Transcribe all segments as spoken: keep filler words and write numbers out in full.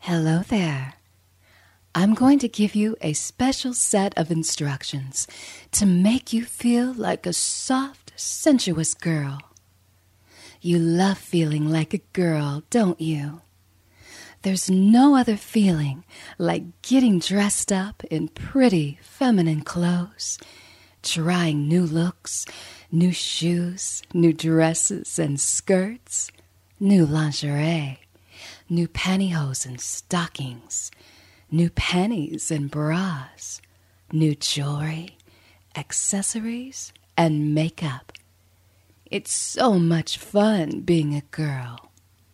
Hello there. I'm going to give you a special set of instructions to make you feel like a soft, sensuous girl. You love feeling like a girl, don't you? There's no other feeling like getting dressed up in pretty, feminine clothes, trying new looks, new shoes, new dresses and skirts, new lingerie, new pantyhose and stockings, new panties and bras, new jewelry, accessories, and makeup. It's so much fun being a girl.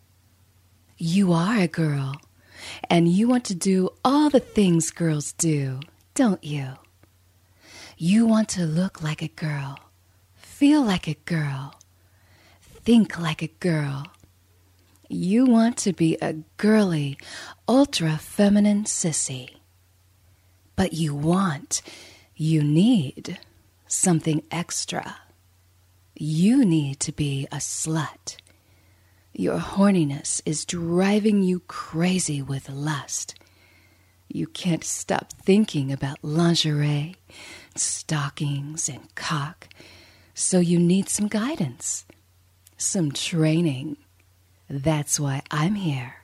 You are a girl, and you want to do all the things girls do, don't you? You want to look like a girl, feel like a girl, think like a girl. You want to be a girly, ultra-feminine sissy. But you want, you need something extra. You need to be a slut. Your horniness is driving you crazy with lust. You can't stop thinking about lingerie, stockings, and cock, so you need some guidance, some training. That's why I'm here.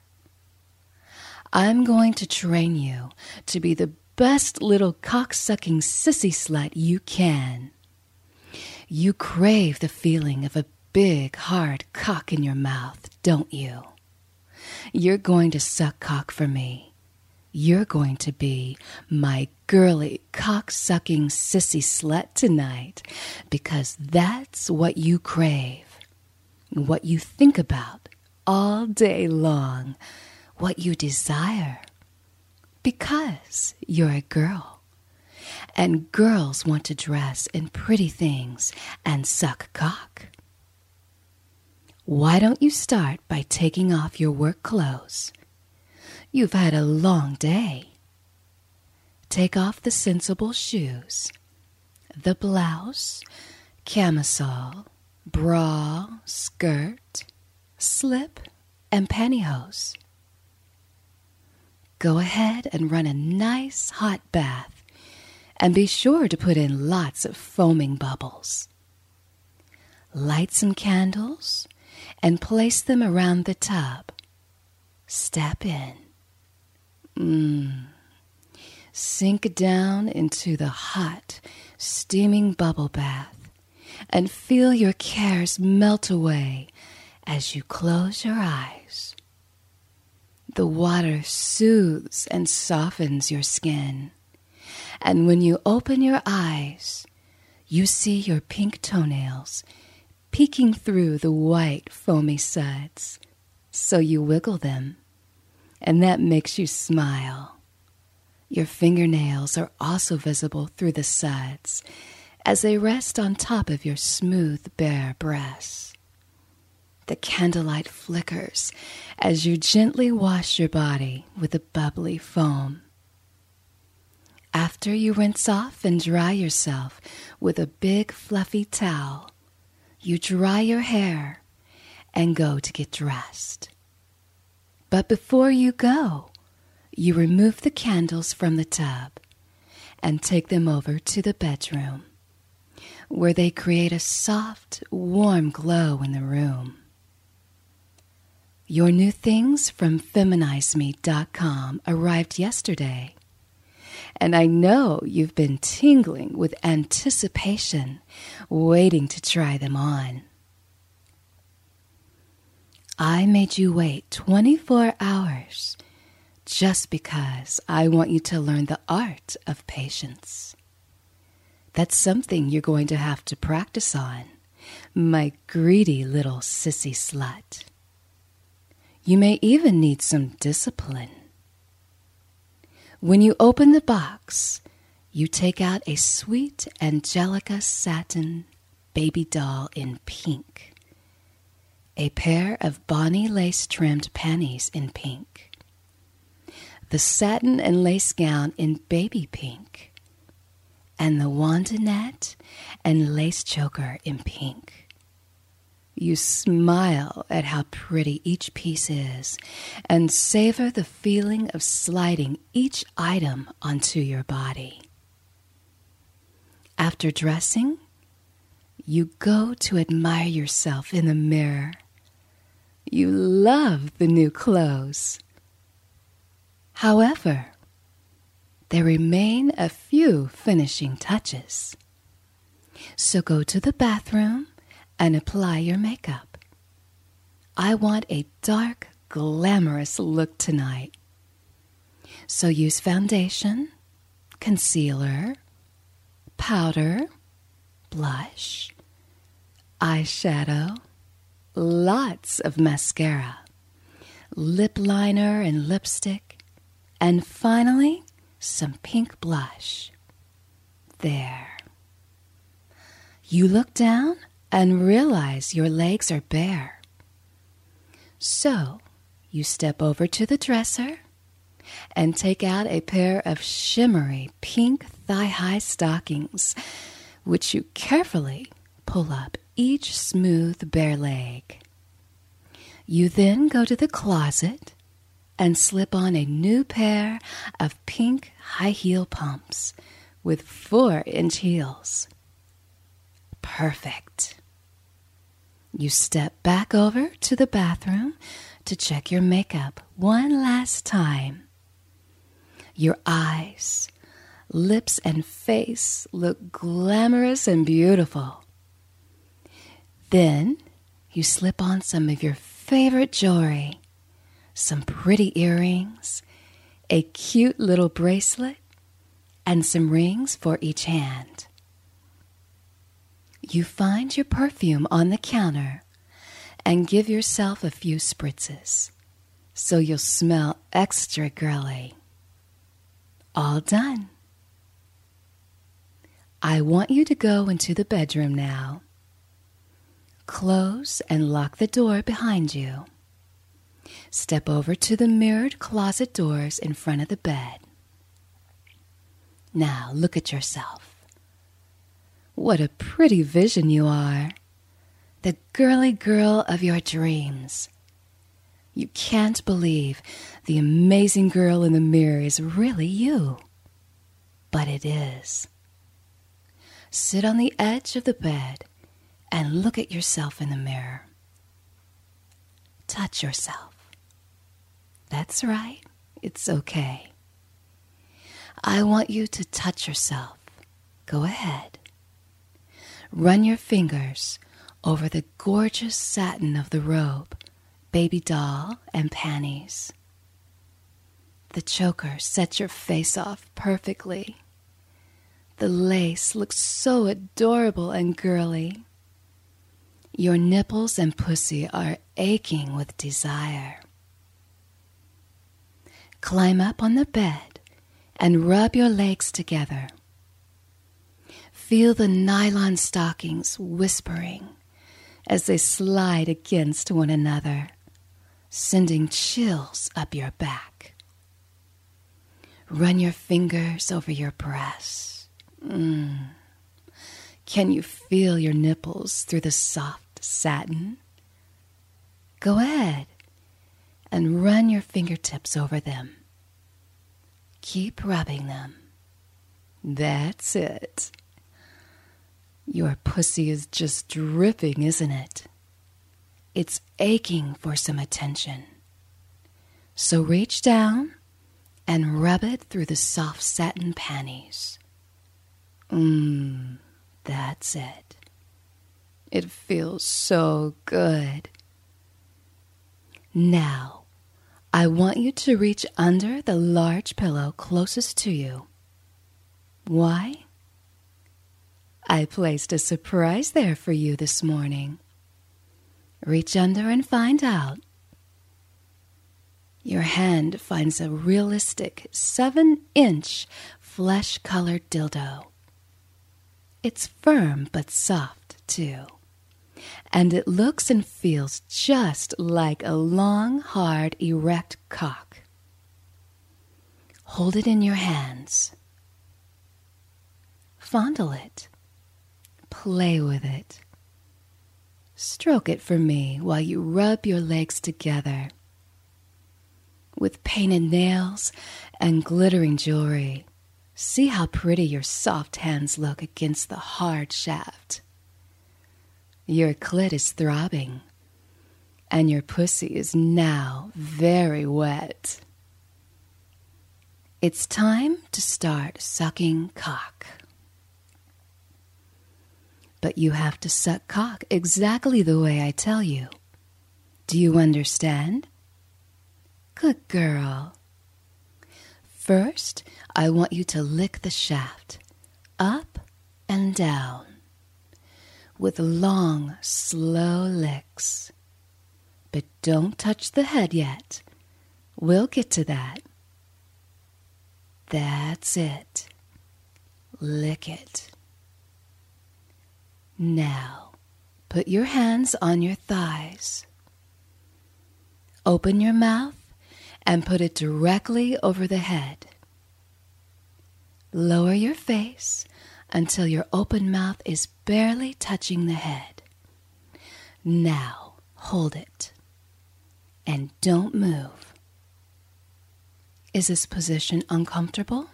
I'm going to train you to be the best little cock-sucking sissy slut you can. You crave the feeling of a big, hard cock in your mouth, don't you? You're going to suck cock for me. You're going to be my girly, cock-sucking sissy slut tonight because that's what you crave, what you think about all day long, what you desire, because you're a girl. And girls want to dress in pretty things and suck cock. Why don't you start by taking off your work clothes? You've had a long day. Take off the sensible shoes, the blouse, camisole, bra, skirt, slip, and pantyhose. Go ahead and run a nice hot bath, and be sure to put in lots of foaming bubbles. Light some candles and place them around the tub. Step in. Mmm. Sink down into the hot, steaming bubble bath and feel your cares melt away as you close your eyes. The water soothes and softens your skin, and when you open your eyes, you see your pink toenails peeking through the white foamy suds. So you wiggle them, and that makes you smile. Your fingernails are also visible through the suds as they rest on top of your smooth, bare breasts. The candlelight flickers as you gently wash your body with the bubbly foam. After you rinse off and dry yourself with a big fluffy towel, you dry your hair and go to get dressed. But before you go, you remove the candles from the tub and take them over to the bedroom, where they create a soft, warm glow in the room. Your new things from feminize me dot com arrived yesterday, and I know you've been tingling with anticipation, waiting to try them on. I made you wait twenty-four hours just because I want you to learn the art of patience. That's something you're going to have to practice on, my greedy little sissy slut. You may even need some discipline. When you open the box, you take out a sweet Angelica satin baby doll in pink, a pair of Bonnie lace-trimmed panties in pink, the satin and lace gown in baby pink, and the wandonette and lace choker in pink. You smile at how pretty each piece is and savor the feeling of sliding each item onto your body. After dressing, you go to admire yourself in the mirror. You love the new clothes. However, there remain a few finishing touches. So go to the bathroom and apply your makeup. I want a dark, glamorous look tonight. So use foundation, concealer, powder, blush, eyeshadow, lots of mascara, lip liner and lipstick, and finally, some pink blush. There. You look down and realize your legs are bare. So, you step over to the dresser and take out a pair of shimmery pink thigh-high stockings, which you carefully pull up each smooth bare leg. You then go to the closet and slip on a new pair of pink high-heel pumps with four-inch heels. Perfect. You step back over to the bathroom to check your makeup one last time. Your eyes, lips, and face look glamorous and beautiful. Then you slip on some of your favorite jewelry, some pretty earrings, a cute little bracelet, and some rings for each hand. You find your perfume on the counter and give yourself a few spritzes so you'll smell extra girly. All done. I want you to go into the bedroom now. Close and lock the door behind you. Step over to the mirrored closet doors in front of the bed. Now look at yourself. What a pretty vision you are. The girly girl of your dreams. You can't believe the amazing girl in the mirror is really you. But it is. Sit on the edge of the bed and look at yourself in the mirror. Touch yourself. That's right. It's okay. I want you to touch yourself. Go ahead. Run your fingers over the gorgeous satin of the robe, baby doll, and panties. The choker sets your face off perfectly. The lace looks so adorable and girly. Your nipples and pussy are aching with desire. Climb up on the bed and rub your legs together. Feel the nylon stockings whispering as they slide against one another, sending chills up your back. Run your fingers over your breasts. Mm. Can you feel your nipples through the soft satin? Go ahead and run your fingertips over them. Keep rubbing them. That's it. Your pussy is just dripping, isn't it? It's aching for some attention. So reach down and rub it through the soft satin panties. Mmm, that's it. It feels so good. Now, I want you to reach under the large pillow closest to you. Why? I placed a surprise there for you this morning. Reach under and find out. Your hand finds a realistic seven-inch flesh-colored dildo. It's firm but soft, too. And it looks and feels just like a long, hard, erect cock. Hold it in your hands. Fondle it. Play with it. Stroke it for me while you rub your legs together. With painted nails and glittering jewelry, see how pretty your soft hands look against the hard shaft. Your clit is throbbing, and your pussy is now very wet. It's time to start sucking cock. But you have to suck cock exactly the way I tell you. Do you understand? Good girl. First, I want you to lick the shaft, up and down, with long, slow licks. But don't touch the head yet. We'll get to that. That's it. Lick it. Now, put your hands on your thighs. Open your mouth and put it directly over the head. Lower your face until your open mouth is barely touching the head. Now, hold it. And don't move. Is this position uncomfortable?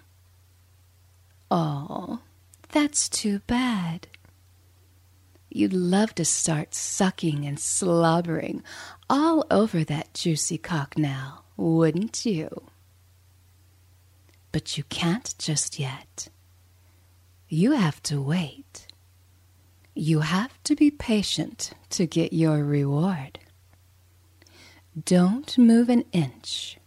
Oh, that's too bad. You'd love to start sucking and slobbering all over that juicy cock now, wouldn't you? But you can't just yet. You have to wait. You have to be patient to get your reward. Don't move an inch.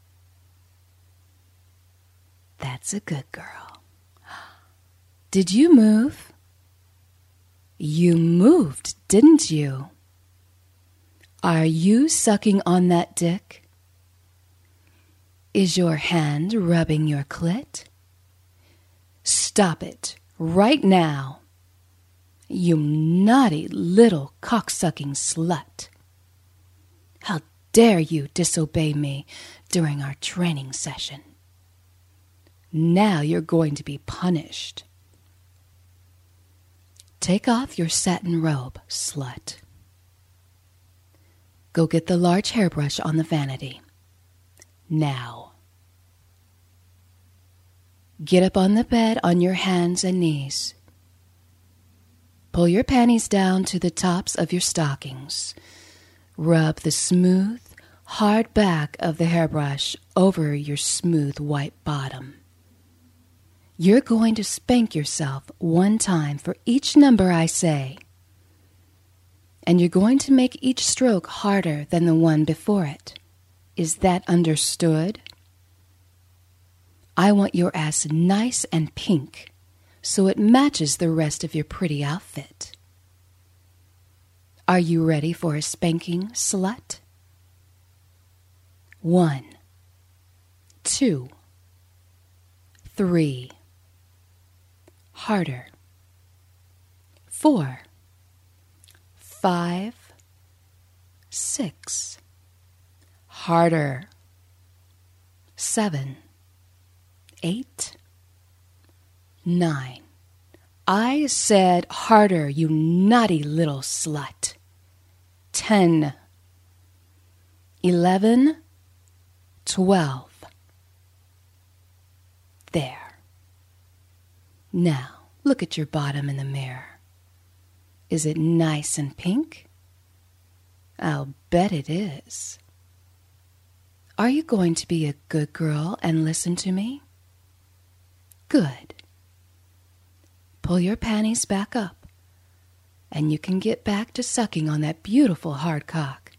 That's a good girl. Did you move? You moved, didn't you? Are you sucking on that dick? Is your hand rubbing your clit? Stop it right now, you naughty little cocksucking slut. How dare you disobey me during our training session? Now you're going to be punished. Take off your satin robe, slut. Go get the large hairbrush on the vanity. Now. Get up on the bed on your hands and knees. Pull your panties down to the tops of your stockings. Rub the smooth, hard back of the hairbrush over your smooth white bottom. You're going to spank yourself one time for each number I say. And you're going to make each stroke harder than the one before it. Is that understood? I want your ass nice and pink so it matches the rest of your pretty outfit. Are you ready for a spanking, slut? One, two, three. Harder. Four, five, six. Harder. Seven, eight, nine. I said harder, you naughty little slut. Ten, eleven, twelve. There. Now, look at your bottom in the mirror. Is it nice and pink? I'll bet it is. Are you going to be a good girl and listen to me? Good. Pull your panties back up, and you can get back to sucking on that beautiful hard cock.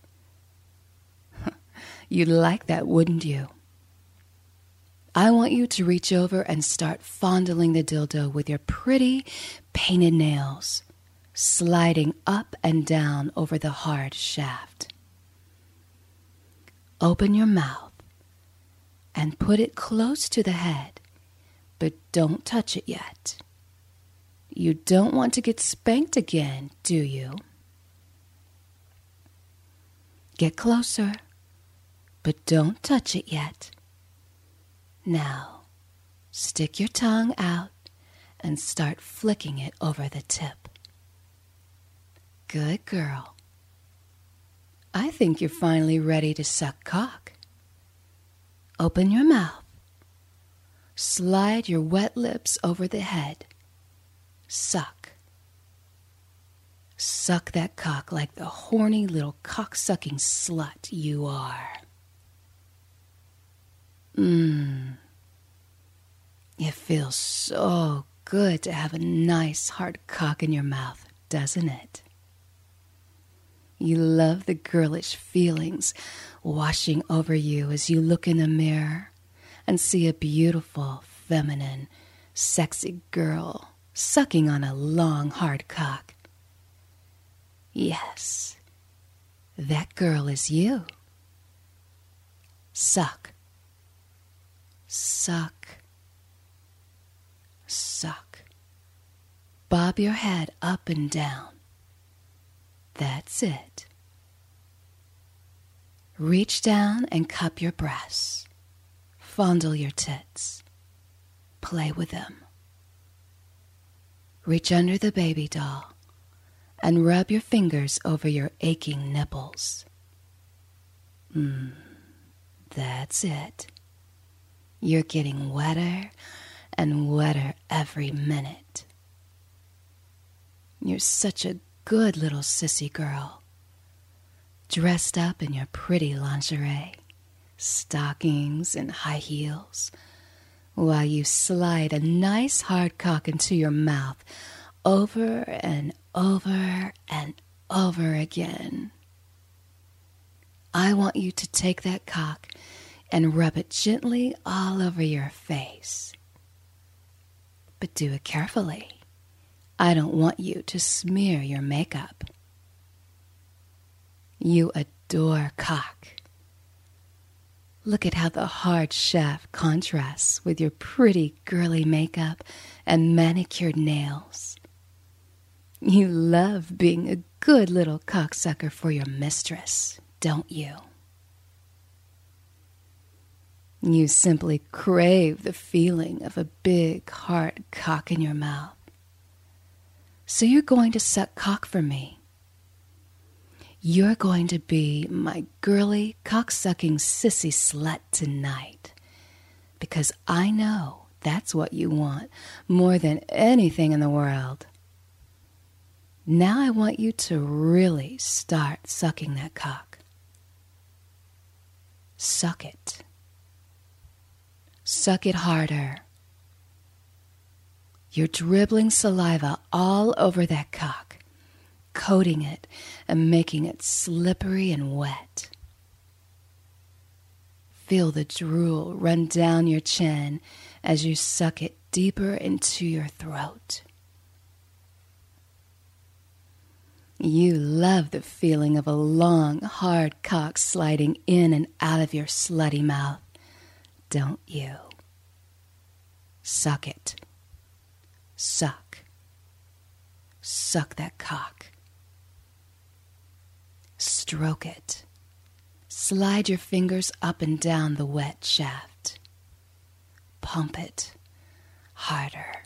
You'd like that, wouldn't you? I want you to reach over and start fondling the dildo with your pretty painted nails, sliding up and down over the hard shaft. Open your mouth and put it close to the head, but don't touch it yet. You don't want to get spanked again, do you? Get closer, but don't touch it yet. Now, stick your tongue out and start flicking it over the tip. Good girl. I think you're finally ready to suck cock. Open your mouth. Slide your wet lips over the head. Suck. Suck that cock like the horny little cock-sucking slut you are. Mmm. It feels so good to have a nice hard cock in your mouth, doesn't it? You love the girlish feelings washing over you as you look in the mirror and see a beautiful, feminine, sexy girl sucking on a long, hard cock. Yes, that girl is you. Suck. Suck. Suck. Bob your head up and down. That's it. Reach down and cup your breasts. Fondle your tits. Play with them. Reach under the baby doll and rub your fingers over your aching nipples. Mmm, that's it. You're getting wetter and wetter every minute. You're such a good little sissy girl, dressed up in your pretty lingerie, stockings and high heels, while you slide a nice hard cock into your mouth over and over and over again. I want you to take that cock and rub it gently all over your face. But do it carefully. I don't want you to smear your makeup. You adore cock. Look at how the hard shaft contrasts with your pretty girly makeup and manicured nails. You love being a good little cocksucker for your mistress, don't you? You simply crave the feeling of a big, hard cock in your mouth. So you're going to suck cock for me. You're going to be my girly, cock-sucking sissy slut tonight. Because I know that's what you want more than anything in the world. Now I want you to really start sucking that cock. Suck it. Suck it harder. You're dribbling saliva all over that cock, coating it and making it slippery and wet. Feel the drool run down your chin as you suck it deeper into your throat. You love the feeling of a long, hard cock sliding in and out of your slutty mouth, don't you? Suck it. Suck. Suck that cock. Stroke it. Slide your fingers up and down the wet shaft. Pump it harder.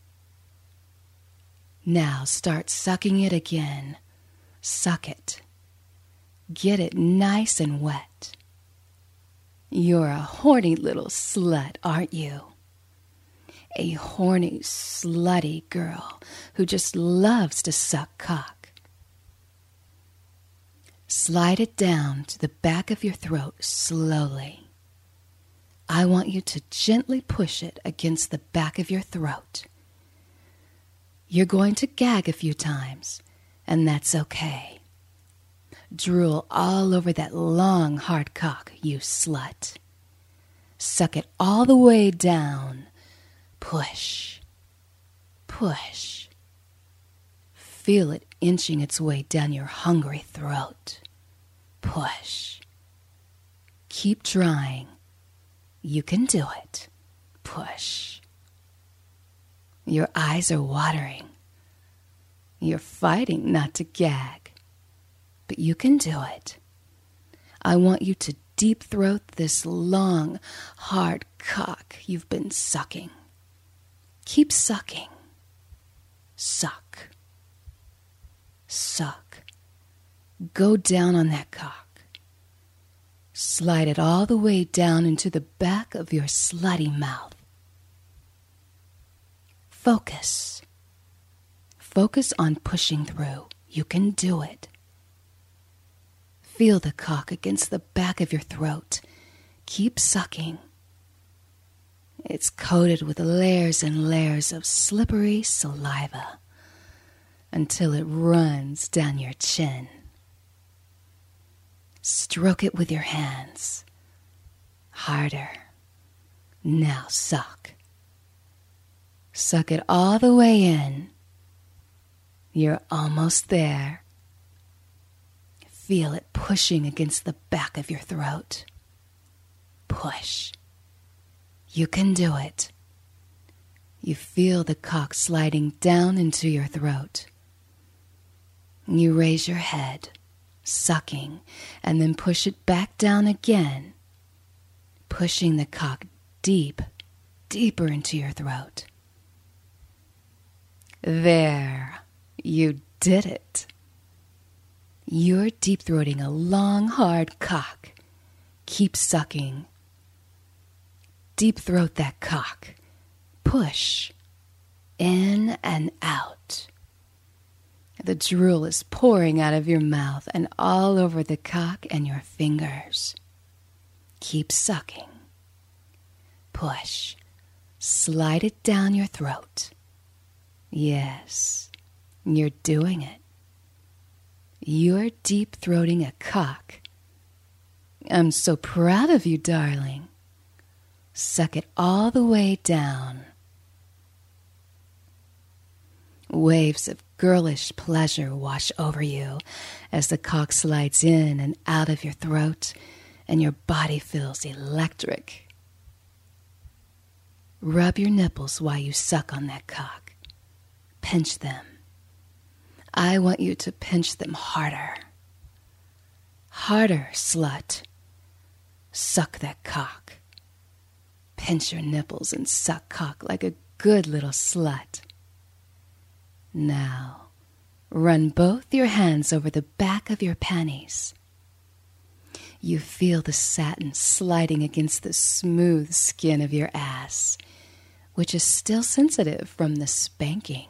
Now start sucking it again. Suck it. Get it nice and wet. You're a horny little slut, aren't you? A horny, slutty girl who just loves to suck cock. Slide it down to the back of your throat slowly. I want you to gently push it against the back of your throat. You're going to gag a few times, and that's okay. Drool all over that long, hard cock, you slut. Suck it all the way down. Push. Push. Feel it inching its way down your hungry throat. Push. Keep trying. You can do it. Push. Your eyes are watering. You're fighting not to gag, but you can do it. I want you to deep throat this long, hard cock you've been sucking. Keep sucking. Suck. Suck. Go down on that cock. Slide it all the way down into the back of your slutty mouth. Focus. Focus on pushing through. You can do it. Feel the cock against the back of your throat. Keep sucking. It's coated with layers and layers of slippery saliva until it runs down your chin. Stroke it with your hands. Harder. Now suck. Suck it all the way in. You're almost there. Feel it pushing against the back of your throat. Push. You can do it. You feel the cock sliding down into your throat. You raise your head, sucking, and then push it back down again, pushing the cock deep, deeper into your throat. There, you did it. You're deep-throating a long, hard cock. Keep sucking. Deep throat that cock. Push. In and out. The drool is pouring out of your mouth and all over the cock and your fingers. Keep sucking. Push. Slide it down your throat. Yes, you're doing it. You're deep-throating a cock. I'm so proud of you, darling. Suck it all the way down. Waves of girlish pleasure wash over you as the cock slides in and out of your throat and your body feels electric. Rub your nipples while you suck on that cock. Pinch them. I want you to pinch them harder. Harder, slut. Suck that cock. Pinch your nipples and suck cock like a good little slut. Now, run both your hands over the back of your panties. You feel the satin sliding against the smooth skin of your ass, which is still sensitive from the spanking.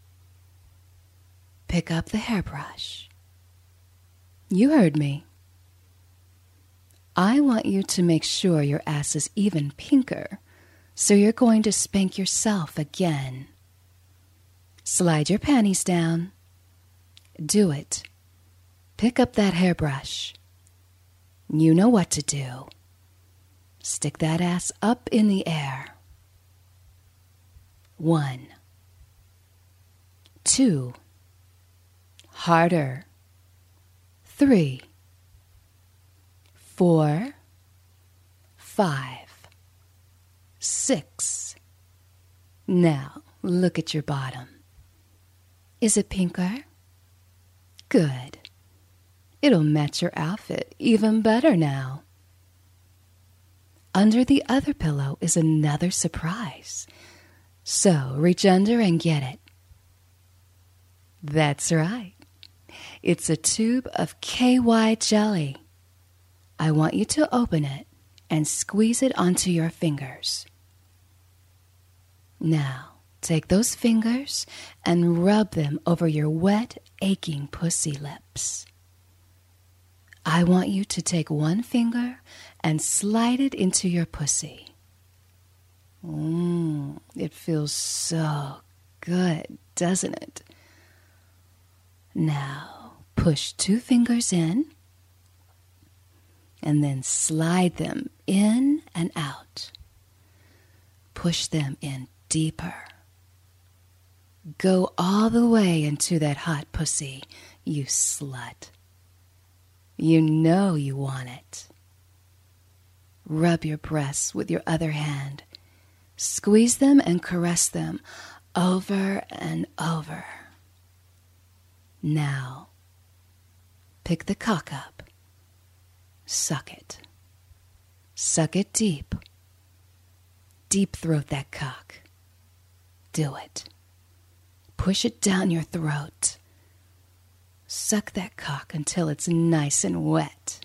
Pick up the hairbrush. You heard me. I want you to make sure your ass is even pinker, so you're going to spank yourself again. Slide your panties down. Do it. Pick up that hairbrush. You know what to do. Stick that ass up in the air. One. Two. Harder. Three. Four. Five. Six. Now, look at your bottom. Is it pinker? Good. It'll match your outfit even better now. Under the other pillow is another surprise. So reach under and get it. That's right. It's a tube of K Y jelly. I want you to open it and squeeze it onto your fingers. Now, take those fingers and rub them over your wet, aching pussy lips. I want you to take one finger and slide it into your pussy. Mmm, it feels so good, doesn't it? Now, push two fingers in and then slide them in and out. Push them in deeper. Go all the way into that hot pussy, you slut. You know you want it. Rub your breasts with your other hand. Squeeze them and caress them over and over. Now, pick the cock up. Suck it. Suck it deep. Deep throat that cock. Do it. Push it down your throat. Suck that cock until it's nice and wet.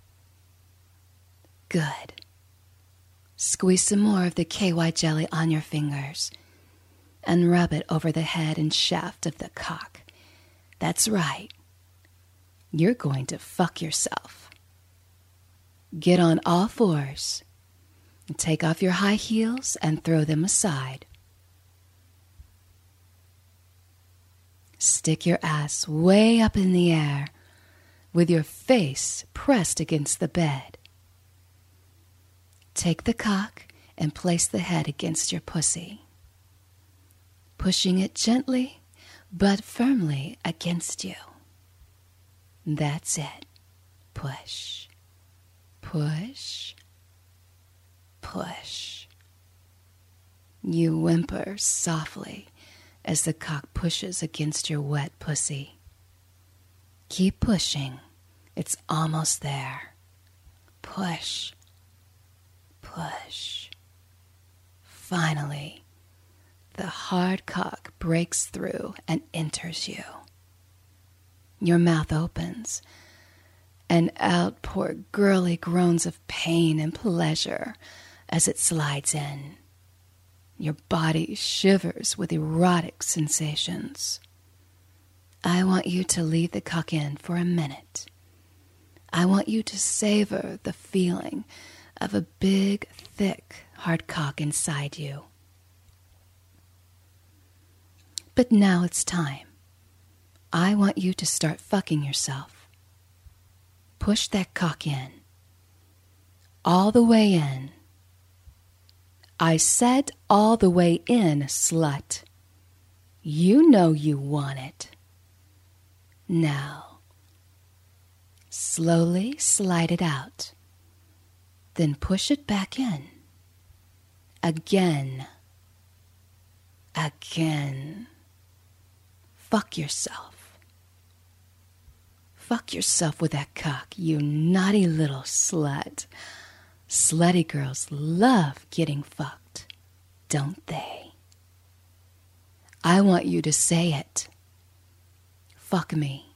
Good. Squeeze some more of the K Y jelly on your fingers and rub it over the head and shaft of the cock. That's right. You're going to fuck yourself. Get on all fours. Take off your high heels and throw them aside. Stick your ass way up in the air with your face pressed against the bed. Take the cock and place the head against your pussy, pushing it gently but firmly against you. That's it. Push, push, push. You whimper softly as the cock pushes against your wet pussy. Keep pushing. It's almost there. Push, push. Finally, the hard cock breaks through and enters you. Your mouth opens, and out pour girly groans of pain and pleasure as it slides in. Your body shivers with erotic sensations. I want you to leave the cock in for a minute. I want you to savor the feeling of a big, thick, hard cock inside you. But now it's time. I want you to start fucking yourself. Push that cock in. All the way in. I said all the way in, slut. You know you want it. Now, slowly slide it out. Then push it back in. Again. Again. Fuck yourself. Fuck yourself with that cock, you naughty little slut. Slutty girls love getting fucked, don't they? I want you to say it. Fuck me.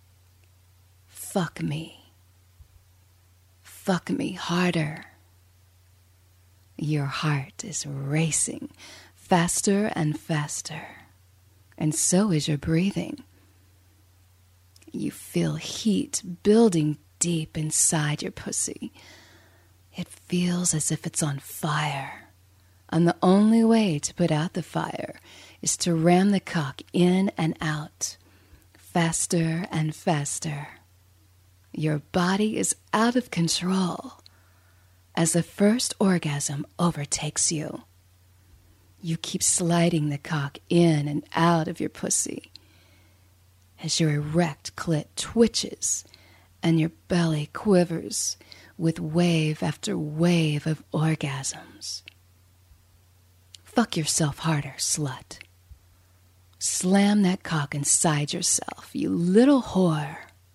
Fuck me. Fuck me harder. Your heart is racing faster and faster, and so is your breathing. You feel heat building deep inside your pussy. It feels as if it's on fire, and the only way to put out the fire is to ram the cock in and out, faster and faster. Your body is out of control as the first orgasm overtakes you. You keep sliding the cock in and out of your pussy as your erect clit twitches and your belly quivers with wave after wave of orgasms. Fuck yourself harder, slut. Slam that cock inside yourself, you little whore.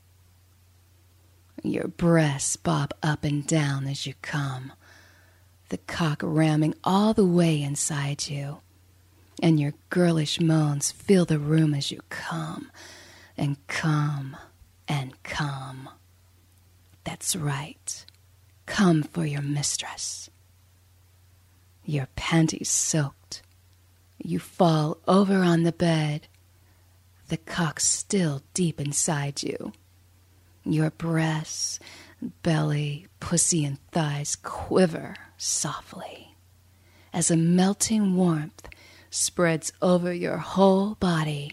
Your breasts bob up and down as you come, the cock ramming all the way inside you, and your girlish moans fill the room as you come, and come, and come. That's right. Come for your mistress. Your panties soaked. You fall over on the bed, the cock still deep inside you. Your breasts, belly, pussy, and thighs quiver softly as a melting warmth spreads over your whole body.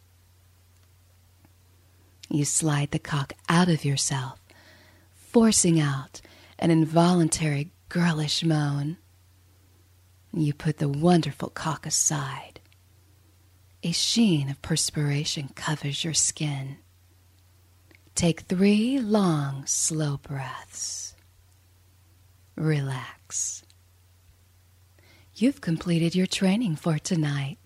You slide the cock out of yourself, forcing out an involuntary girlish moan. You put the wonderful cock aside. A sheen of perspiration covers your skin. Take three long, slow breaths. Relax. You've completed your training for tonight.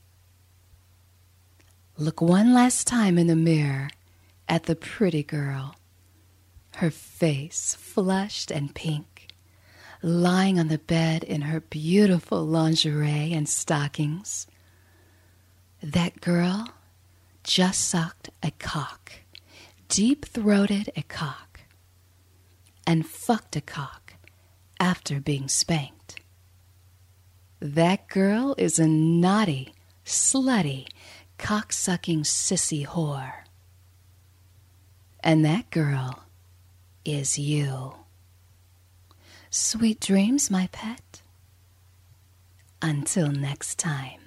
Look one last time in the mirror at the pretty girl, her face flushed and pink, lying on the bed in her beautiful lingerie and stockings. That girl just sucked a cock deep-throated a cock and fucked a cock after being spanked. That girl is a naughty, slutty, cock-sucking sissy whore. And that girl is you. Sweet dreams, my pet. Until next time.